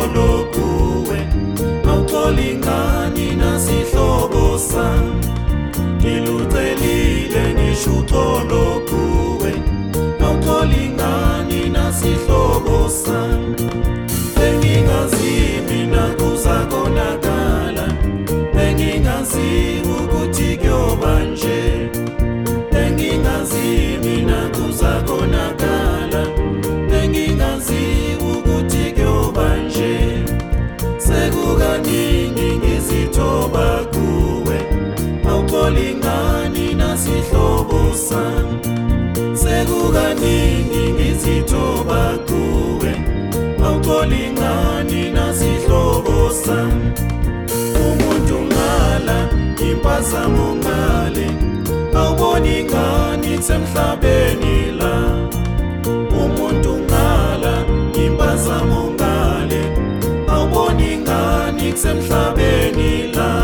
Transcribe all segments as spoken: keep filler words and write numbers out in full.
uxolo kuwe, awuxolingani nasihlobo sami. Ngilucelile ngisho uxolo kuwe, awuxolingani nasihlobo sami. Bengingazi mina kuzakonakala, bengingazi ukuthi kuyoba nje. Bengingazi mina kuzakonakala, bengingazi ukuthi kuyoba nje. Sekukaningi ngizithoba kuwe, awuxolingani nasihlobo sami. Sekukaningi ngizithoba kuwe, awuxolingani nasihlobo sami. Umuntu ngala, impazamo ngale, awuboni ngani kusemhlabeni la. Umuntu ngala, impazamo ngale, awuboni ngani kusemhlabeni la.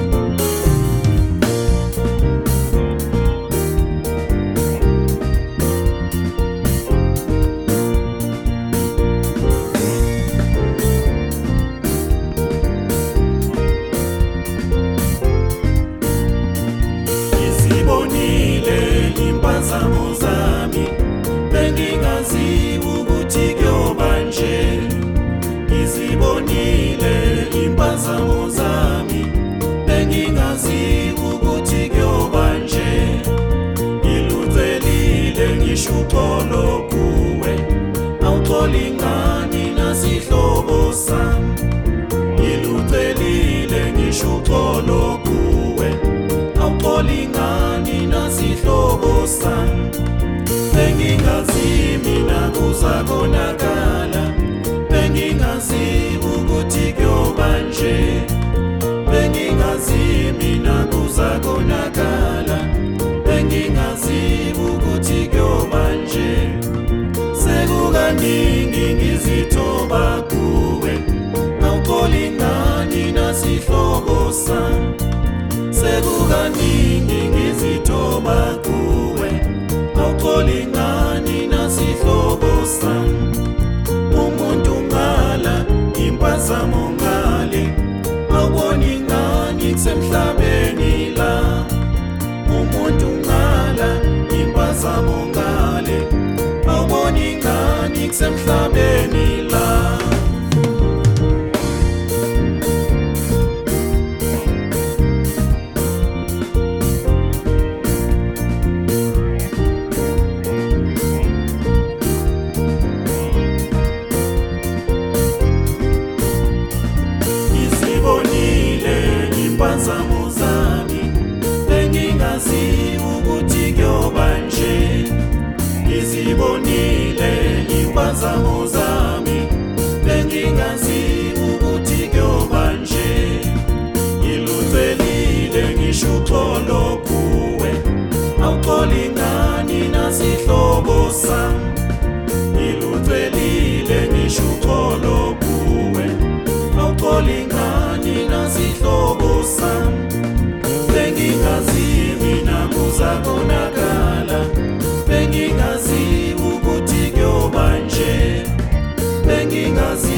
Impazamo zami, bengingazi ukuthi kuyoba nje. Ngizibonile impazamo zami, bengingazi ukuthi kuyoba nje. Ngilucelile ngisho uxolo kuwe, awuxolingani nasihlobo sami. Ngilucelile ngisho uxolo kuwe, awuxolingani nasihlobo sami. Bengingazi mina kuzakonakala, bengingazi ukuthi kuyoba nje. Bengingazi mina kuzakonakala, bengingazi ukuthi kuyoba nje. Sekukaningi ngizithoba kuwe, awuxolingani nasihlobo sami. Sekukaningi ngizithoba kuwe, awuxolingani nasihlobo sami. Umuntu ngala, impazamo ngale, awuboni ngani kusemhlabeni la. Umuntu ngala, impazamo ngale, awuboni ngani kusemhlabeni la. Impazamo zami, bengingazi ukuthi kuyoba nje. Ngizibonile impazamo zami, bengingazi ukuthi kuyoba nje. Ngilucelile ngisho uxolo kuwe, awuxolingani nasihlobo sami. Ngilucelile ngisho uxolo kuwe, awuxolingani nasihlobo sami. Bengingazi mina kuzakonakala, bengingazi ukuthi kuyoba nje. Bengingazi